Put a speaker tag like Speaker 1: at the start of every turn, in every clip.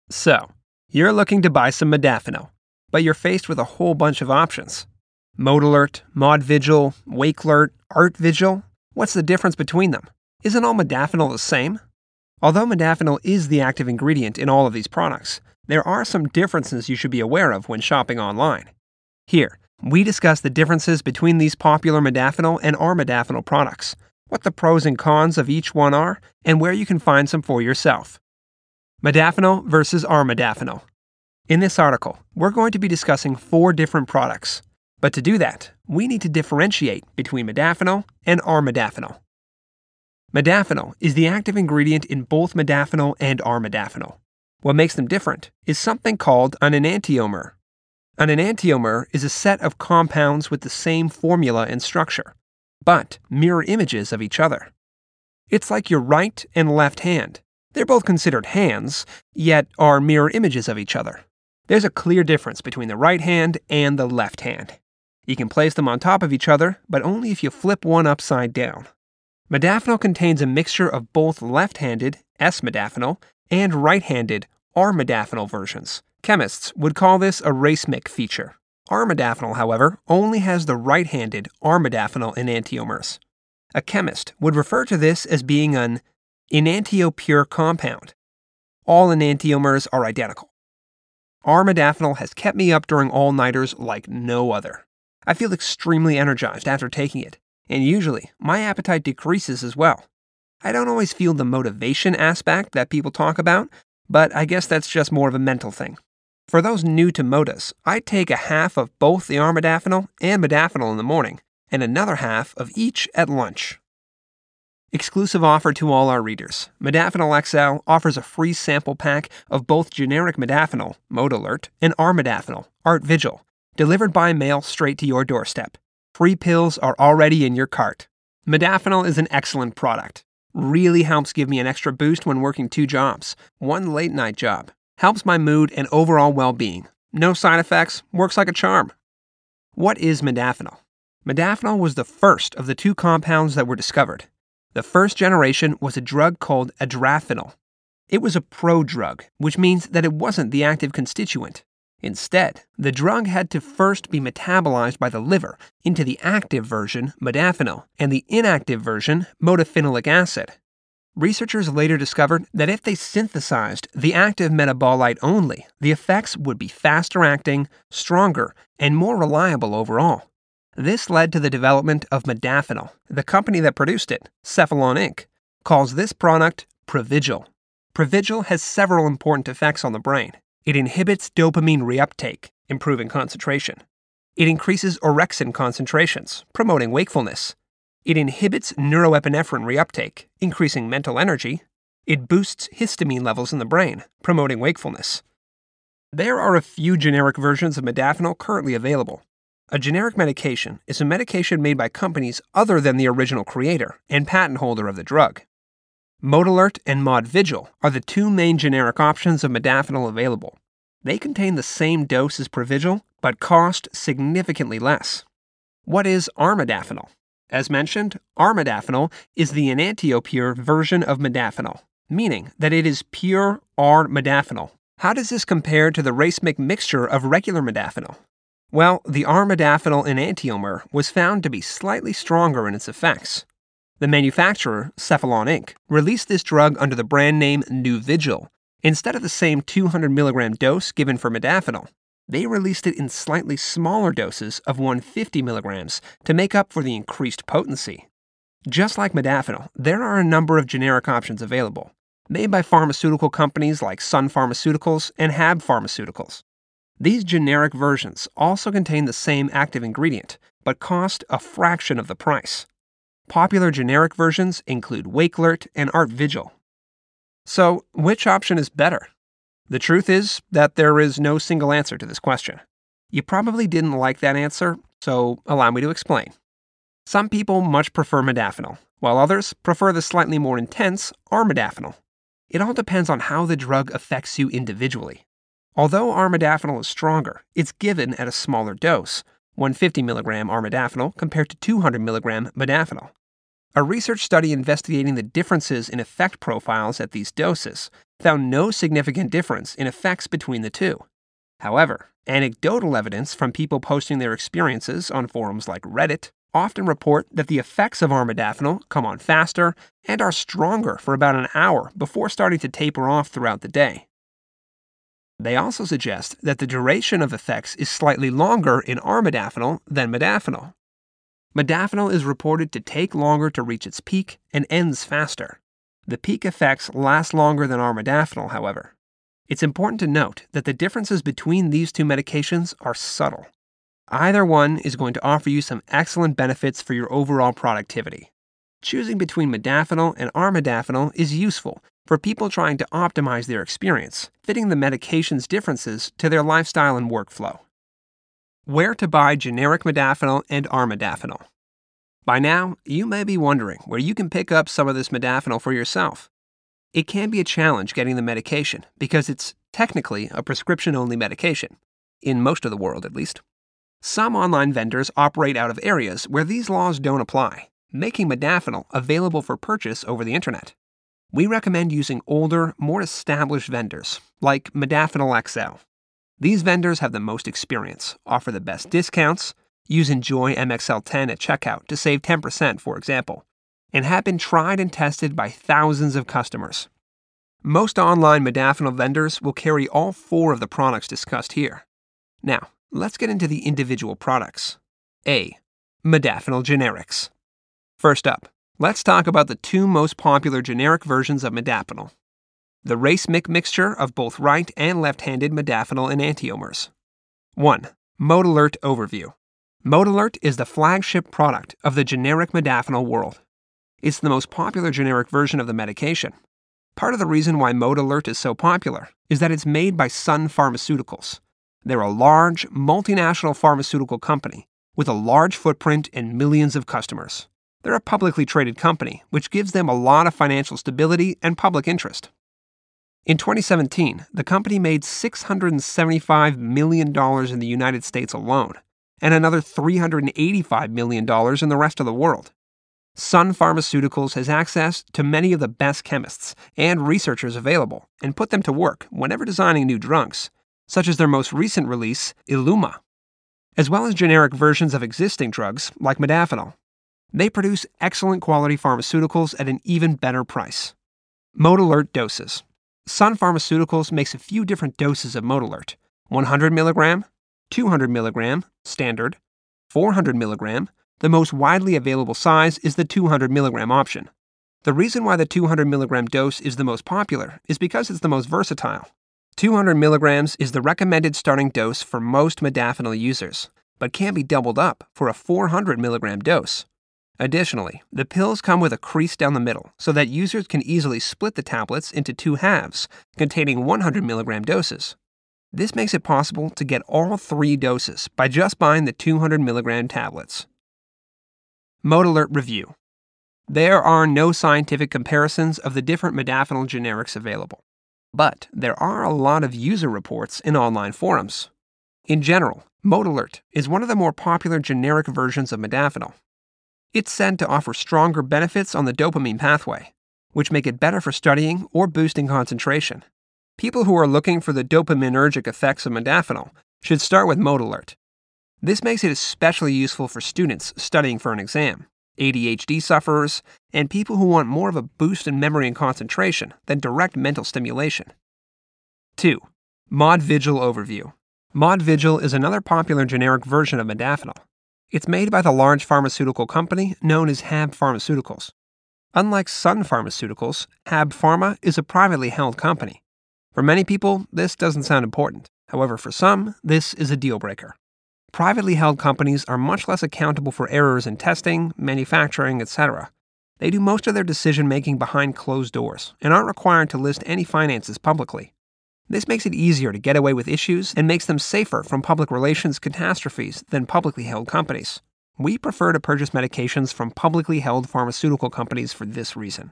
Speaker 1: So, you're looking to buy some modafinil, but you're faced with a whole bunch of options. Modalert, Modvigil, Wakelert, Artvigil? What's the difference between them? Isn't all modafinil the same? Although modafinil is the active ingredient in all of these products, there are some differences you should be aware of when shopping online. Here, we discuss the differences between these popular modafinil and armodafinil products, what the pros and cons of each one are, and where you can find some for yourself. Modafinil versus armodafinil. In this article, we're going to be discussing 4 different products. But to do that, we need to differentiate between modafinil and armodafinil. Modafinil is the active ingredient in both modafinil and armodafinil. What makes them different is something called an enantiomer. An enantiomer is a set of compounds with the same formula and structure, but mirror images of each other. It's like your right and left hand. They're both considered hands, yet are mirror images of each other. There's a clear difference between the right hand and the left hand. You can place them on top of each other, but only if you flip one upside down. Modafinil contains a mixture of both left-handed S-modafinil and right-handed R-modafinil versions. Chemists would call this a racemic feature. Armodafinil, however, only has the right-handed R-modafinil enantiomers. A chemist would refer to this as being an enantiopure compound. All enantiomers are identical. Armodafinil has kept me up during all-nighters like no other. I feel extremely energized after taking it, and usually my appetite decreases as well. I don't always feel the motivation aspect that people talk about, but I guess that's just more of a mental thing. For those new to Modas, I take a half of both the armodafinil and modafinil in the morning, and another half of each at lunch. Exclusive offer to all our readers. Modafinil XL offers a free sample pack of both generic modafinil, Modalert, and armodafinil, Artvigil, delivered by mail straight to your doorstep. Free pills are already in your cart. Modafinil is an excellent product. Really helps give me an extra boost when working 2 jobs. 1 late-night job. Helps my mood and overall well-being. No side effects. Works like a charm. What is modafinil? Modafinil was the first of the 2 compounds that were discovered. The first generation was a drug called adrafinil. It was a prodrug, which means that it wasn't the active constituent. Instead, the drug had to first be metabolized by the liver into the active version, modafinil, and the inactive version, modafinilic acid. Researchers later discovered that if they synthesized the active metabolite only, the effects would be faster acting, stronger, and more reliable overall. This led to the development of modafinil. The company that produced it, Cephalon Inc., calls this product Provigil. Provigil has several important effects on the brain. It inhibits dopamine reuptake, improving concentration. It increases orexin concentrations, promoting wakefulness. It inhibits neuroepinephrine reuptake, increasing mental energy. It boosts histamine levels in the brain, promoting wakefulness. There are a few generic versions of modafinil currently available. A generic medication is a medication made by companies other than the original creator and patent holder of the drug. Modalert and Modvigil are the 2 main generic options of modafinil available. They contain the same dose as Provigil, but cost significantly less. What is armodafinil? As mentioned, armodafinil is the enantiopure version of modafinil, meaning that it is pure R-modafinil. How does this compare to the racemic mixture of regular modafinil? Well, the armodafinil enantiomer was found to be slightly stronger in its effects. The manufacturer, Cephalon Inc., released this drug under the brand name Nuvigil. Instead of the same 200 mg dose given for modafinil, they released it in slightly smaller doses of 150 mg to make up for the increased potency. Just like modafinil, there are a number of generic options available, made by pharmaceutical companies like Sun Pharmaceuticals and Hab Pharmaceuticals. These generic versions also contain the same active ingredient, but cost a fraction of the price. Popular generic versions include Wakelert and Artvigil. So, which option is better? The truth is that there is no single answer to this question. You probably didn't like that answer, so allow me to explain. Some people much prefer modafinil, while others prefer the slightly more intense armodafinil. It all depends on how the drug affects you individually. Although armodafinil is stronger, it's given at a smaller dose, 150 mg armodafinil compared to 200 mg modafinil. A research study investigating the differences in effect profiles at these doses found no significant difference in effects between the two. However, anecdotal evidence from people posting their experiences on forums like Reddit often report that the effects of armodafinil come on faster and are stronger for about an hour before starting to taper off throughout the day. They also suggest that the duration of effects is slightly longer in armodafinil than modafinil. Modafinil is reported to take longer to reach its peak and ends faster. The peak effects last longer than armodafinil, however. It's important to note that the differences between these two medications are subtle. Either one is going to offer you some excellent benefits for your overall productivity. Choosing between modafinil and armodafinil is useful for people trying to optimize their experience, fitting the medication's differences to their lifestyle and workflow. Where to buy generic modafinil and armodafinil? By now, you may be wondering where you can pick up some of this modafinil for yourself. It can be a challenge getting the medication because it's technically a prescription-only medication, in most of the world at least. Some online vendors operate out of areas where these laws don't apply, making modafinil available for purchase over the internet. We recommend using older, more established vendors, like Modafinil XL. These vendors have the most experience, offer the best discounts, use Enjoy MXL10 at checkout to save 10%, for example, and have been tried and tested by thousands of customers. Most online modafinil vendors will carry all 4 of the products discussed here. Now, let's get into the individual products. A. Modafinil generics. First up, let's talk about the 2 most popular generic versions of modafinil. The Racemic mixture of both right and left-handed modafinil enantiomers. 1. Modalert overview. Modalert is the flagship product of the generic modafinil world. It's the most popular generic version of the medication. Part of the reason why Modalert is so popular is that it's made by Sun Pharmaceuticals. They're a large, multinational pharmaceutical company with a large footprint and millions of customers. They're a publicly traded company, which gives them a lot of financial stability and public interest. In 2017, the company made $675 million in the United States alone, and another $385 million in the rest of the world. Sun Pharmaceuticals has access to many of the best chemists and researchers available and put them to work whenever designing new drugs, such as their most recent release, Iluma, as well as generic versions of existing drugs like modafinil. They produce excellent quality pharmaceuticals at an even better price. Modalert doses. Sun Pharmaceuticals makes a few different doses of Modalert: 100 mg, 200 mg, standard, 400 mg. The most widely available size is the 200 mg option. The reason why the 200 mg dose is the most popular is because it's the most versatile. 200 mg is the recommended starting dose for most modafinil users, but can be doubled up for a 400 mg dose. Additionally, the pills come with a crease down the middle so that users can easily split the tablets into 2 halves containing 100 mg doses. This makes it possible to get all 3 doses by just buying the 200 mg tablets. Modalert review. There are no scientific comparisons of the different modafinil generics available, but there are a lot of user reports in online forums. In general, Modalert is one of the more popular generic versions of modafinil. It's said to offer stronger benefits on the dopamine pathway, which make it better for studying or boosting concentration. People who are looking for the dopaminergic effects of modafinil should start with Modalert. This makes it especially useful for students studying for an exam, ADHD sufferers, and people who want more of a boost in memory and concentration than direct mental stimulation. 2. Modvigil overview. Modvigil is another popular generic version of modafinil. It's made by the large pharmaceutical company known as HAB Pharmaceuticals. Unlike Sun Pharmaceuticals, HAB Pharma is a privately held company. For many people, this doesn't sound important. However, for some, this is a deal breaker. Privately held companies are much less accountable for errors in testing, manufacturing, etc. They do most of their decision-making behind closed doors and aren't required to list any finances publicly. This makes it easier to get away with issues and makes them safer from public relations catastrophes than publicly held companies. We prefer to purchase medications from publicly held pharmaceutical companies for this reason.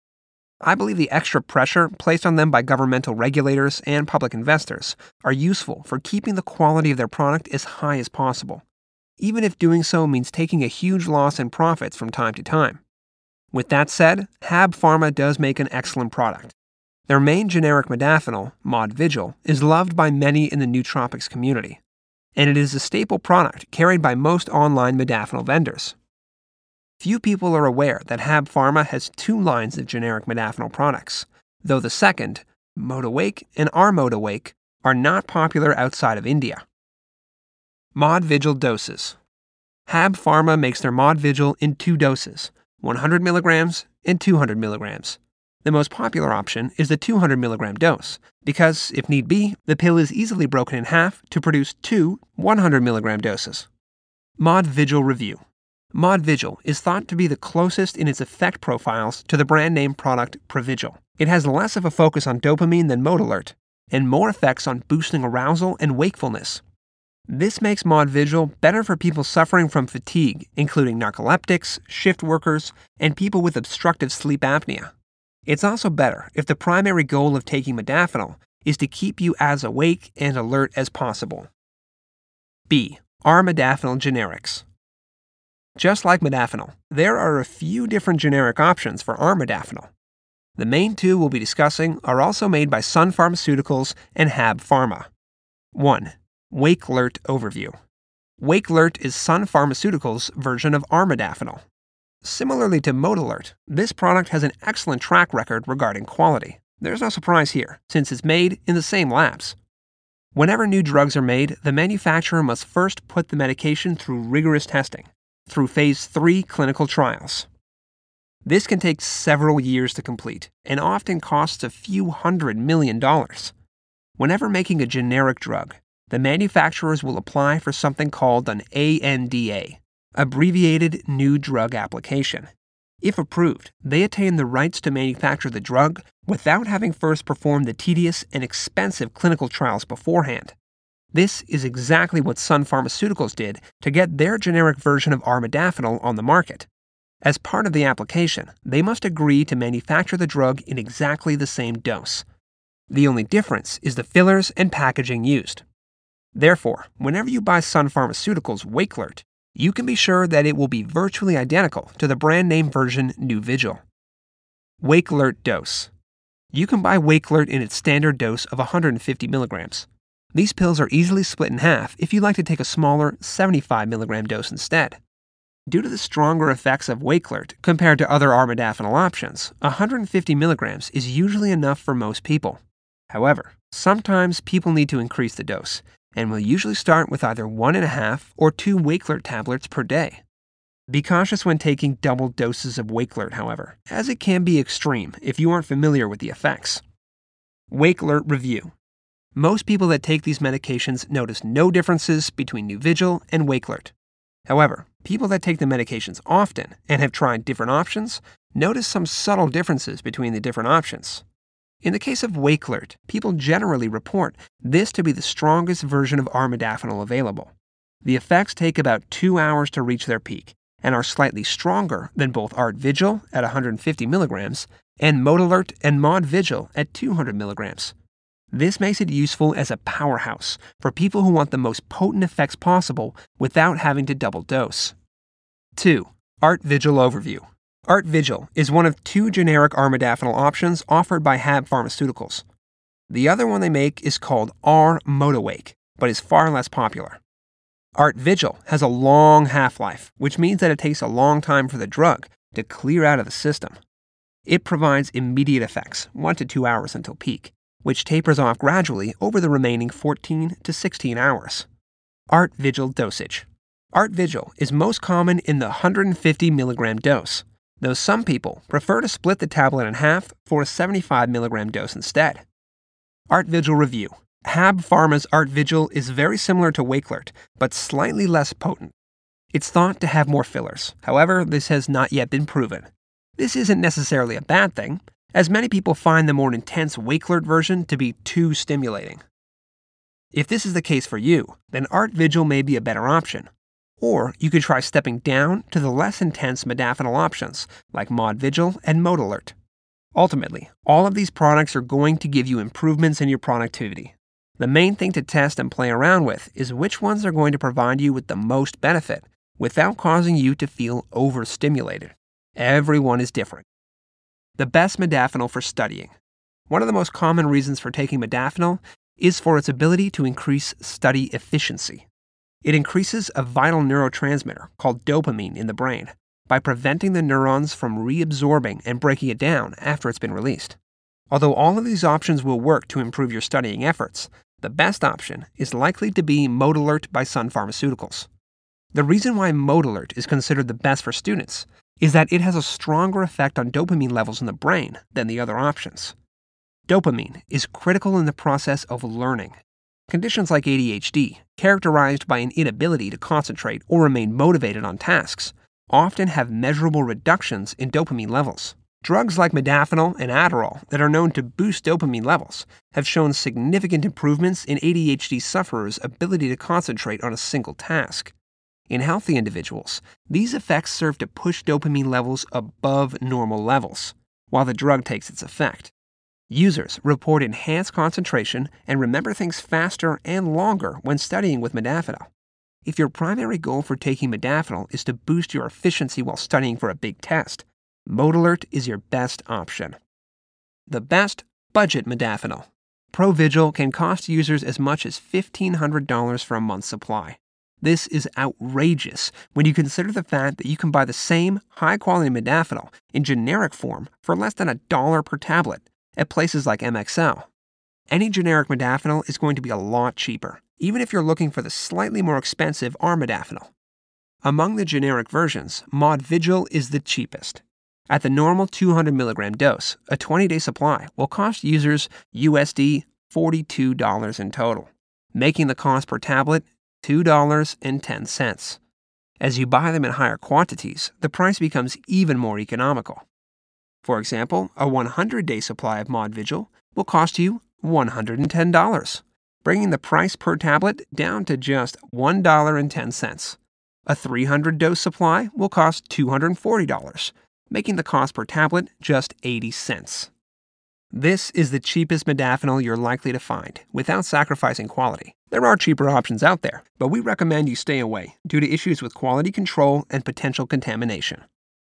Speaker 1: I believe the extra pressure placed on them by governmental regulators and public investors are useful for keeping the quality of their product as high as possible, even if doing so means taking a huge loss in profits from time to time. With that said, HAB Pharma does make an excellent product. Their main generic modafinil, Modvigil, is loved by many in the nootropics community, and it is a staple product carried by most online modafinil vendors. Few people are aware that HAB Pharma has two lines of generic modafinil products, though the second, Modawake and Armodawake, are not popular outside of India. Modvigil doses. HAB Pharma makes their Modvigil in two doses, 100 mg and 200 mg. The most popular option is the 200 mg dose, because, if need be, the pill is easily broken in half to produce two 100 mg doses. Modvigil review. Modvigil is thought to be the closest in its effect profiles to the brand name product Provigil. It has less of a focus on dopamine than Modalert, and more effects on boosting arousal and wakefulness. This makes Modvigil better for people suffering from fatigue, including narcoleptics, shift workers, and people with obstructive sleep apnea. It's also better if the primary goal of taking modafinil is to keep you as awake and alert as possible. B. Armodafinil generics. Just like modafinil, there are a few different generic options for armodafinil. The main two we'll be discussing are also made by Sun Pharmaceuticals and HAB Pharma. 1. WakeLert overview. WakeLert is Sun Pharmaceuticals' version of armodafinil. Similarly to Modalert, this product has an excellent track record regarding quality. There's no surprise here, since it's made in the same labs. Whenever new drugs are made, the manufacturer must first put the medication through rigorous testing, through Phase 3 clinical trials. This can take several years to complete, and often costs a few $100 million. Whenever making a generic drug, the manufacturers will apply for something called an ANDA, abbreviated New Drug Application. If approved, they attain the rights to manufacture the drug without having first performed the tedious and expensive clinical trials beforehand. This is exactly what Sun Pharmaceuticals did to get their generic version of armodafinil on the market. As part of the application, they must agree to manufacture the drug in exactly the same dose. The only difference is the fillers and packaging used. Therefore, whenever you buy Sun Pharmaceuticals WakeLert, you can be sure that it will be virtually identical to the brand name version Nuvigil. WakeLert dose. You can buy WakeLert in its standard dose of 150 mg. These pills are easily split in half if you'd like to take a smaller 75 mg dose instead. Due to the stronger effects of WakeLert compared to other armodafinil options, 150 mg is usually enough for most people. However, sometimes people need to increase the dose, and will usually start with either 1.5 or 2 WakeLert tablets per day. Be cautious when taking double doses of WakeLert, however, as it can be extreme if you aren't familiar with the effects. WakeLert review. Most people that take these medications notice no differences between Nuvigil and WakeLert. However, people that take the medications often and have tried different options notice some subtle differences between the different options. In the case of WakeLert, people generally report this to be the strongest version of armodafinil available. The effects take about 2 hours to reach their peak and are slightly stronger than both Artvigil at 150 mg and Modalert and Modvigil at 200 mg. This makes it useful as a powerhouse for people who want the most potent effects possible without having to double dose. 2. Artvigil overview. Artvigil is one of 2 generic armodafinil options offered by HAB Pharmaceuticals. The other one they make is called Armodawake, but is far less popular. Artvigil has a long half-life, which means that it takes a long time for the drug to clear out of the system. It provides immediate effects, 1 to 2 hours until peak, which tapers off gradually over the remaining 14 to 16 hours. Artvigil dosage. Artvigil is most common in the 150 mg dose, though some people prefer to split the tablet in half for a 75 mg dose instead. Artvigil review. HAB Pharma's Artvigil is very similar to WakeLert, but slightly less potent. It's thought to have more fillers. However, this has not yet been proven. This isn't necessarily a bad thing, as many people find the more intense WakeLert version to be too stimulating. If this is the case for you, then Artvigil may be a better option. Or you could try stepping down to the less intense modafinil options, like Modvigil and Modalert. Ultimately, all of these products are going to give you improvements in your productivity. The main thing to test and play around with is which ones are going to provide you with the most benefit without causing you to feel overstimulated. Everyone is different. The best modafinil for studying. One of the most common reasons for taking modafinil is for its ability to increase study efficiency. It increases a vital neurotransmitter called dopamine in the brain by preventing the neurons from reabsorbing and breaking it down after it's been released. Although all of these options will work to improve your studying efforts, the best option is likely to be Modalert by Sun Pharmaceuticals. The reason why Modalert is considered the best for students is that it has a stronger effect on dopamine levels in the brain than the other options. Dopamine is critical in the process of learning. Conditions like ADHD, characterized by an inability to concentrate or remain motivated on tasks, often have measurable reductions in dopamine levels. Drugs like modafinil and Adderall that are known to boost dopamine levels have shown significant improvements in ADHD sufferers' ability to concentrate on a single task. In healthy individuals, these effects serve to push dopamine levels above normal levels, while the drug takes its effect. Users report enhanced concentration and remember things faster and longer when studying with modafinil. If your primary goal for taking modafinil is to boost your efficiency while studying for a big test, Modalert is your best option. The best budget modafinil. Provigil can cost users as much as $1,500 for a month's supply. This is outrageous when you consider the fact that you can buy the same high-quality modafinil in generic form for less than $1 per tablet at places like MXL. Any generic modafinil is going to be a lot cheaper, even if you're looking for the slightly more expensive armodafinil. Among the generic versions, Modvigil is the cheapest. At the normal 200 mg dose, a 20-day supply will cost users USD $42 in total, making the cost per tablet $2.10. As you buy them in higher quantities, the price becomes even more economical. For example, a 100-day supply of Modvigil will cost you $110, bringing the price per tablet down to just $1.10. A 300-dose supply will cost $240, making the cost per tablet just 80 cents. This is the cheapest modafinil you're likely to find, without sacrificing quality. There are cheaper options out there, but we recommend you stay away due to issues with quality control and potential contamination.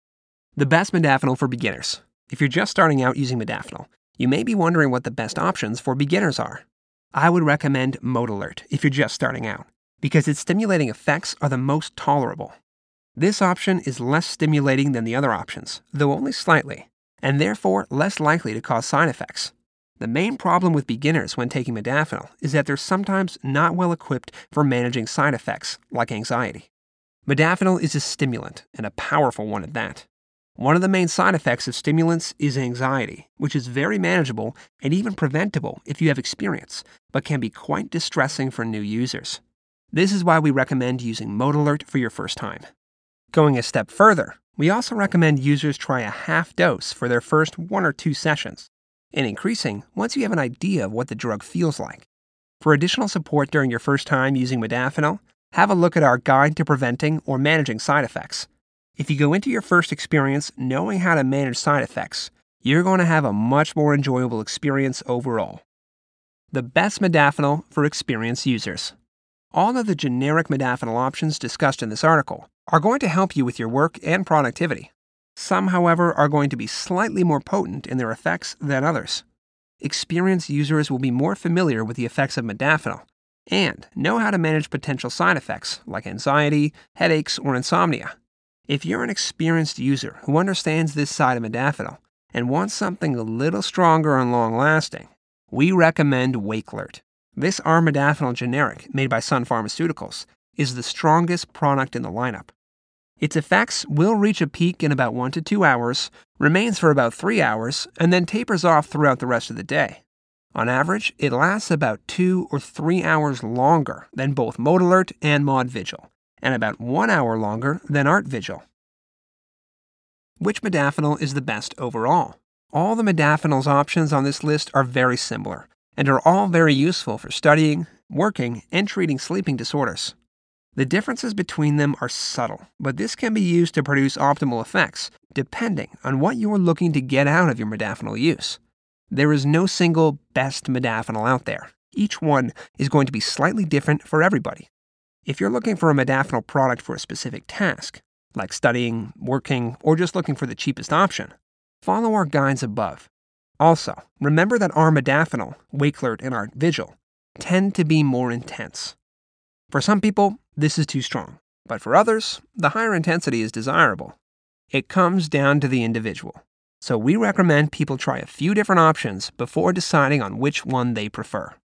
Speaker 1: The best modafinil for beginners. If you're just starting out using modafinil, you may be wondering what the best options for beginners are. I would recommend Modalert if you're just starting out, because its stimulating effects are the most tolerable. This option is less stimulating than the other options, though only slightly, and therefore less likely to cause side effects. The main problem with beginners when taking modafinil is that they're sometimes not well equipped for managing side effects, like anxiety. Modafinil is a stimulant, and a powerful one at that. One of the main side effects of stimulants is anxiety, which is very manageable and even preventable if you have experience, but can be quite distressing for new users. This is why we recommend using Modalert for your first time. Going a step further, we also recommend users try a half dose for their first 1 or 2 sessions, and increasing once you have an idea of what the drug feels like. For additional support during your first time using modafinil, have a look at our Guide to Preventing or Managing Side Effects. If you go into your first experience knowing how to manage side effects, you're going to have a much more enjoyable experience overall. The best modafinil for experienced users. All of the generic modafinil options discussed in this article are going to help you with your work and productivity. Some, however, are going to be slightly more potent in their effects than others. Experienced users will be more familiar with the effects of modafinil and know how to manage potential side effects like anxiety, headaches, or insomnia. If you're an experienced user who understands this side of modafinil and wants something a little stronger and long-lasting, we recommend Wakelert. This armodafinil generic made by Sun Pharmaceuticals is the strongest product in the lineup. Its effects will reach a peak in about 1 to 2 hours, remains for about 3 hours, and then tapers off throughout the rest of the day. On average, it lasts about 2 or 3 hours longer than both Modalert and Modvigil, and about 1 hour longer than Artvigil. Which modafinil is the best overall? All the modafinil's options on this list are very similar, and are all very useful for studying, working, and treating sleeping disorders. The differences between them are subtle, but this can be used to produce optimal effects, depending on what you are looking to get out of your modafinil use. There is no single best modafinil out there. Each one is going to be slightly different for everybody. If you're looking for a modafinil product for a specific task, like studying, working, or just looking for the cheapest option, follow our guides above. Also, remember that our modafinil, Wakelert, and Art Vigil tend to be more intense. For some people, this is too strong, but for others, the higher intensity is desirable. It comes down to the individual, so we recommend people try a few different options before deciding on which one they prefer.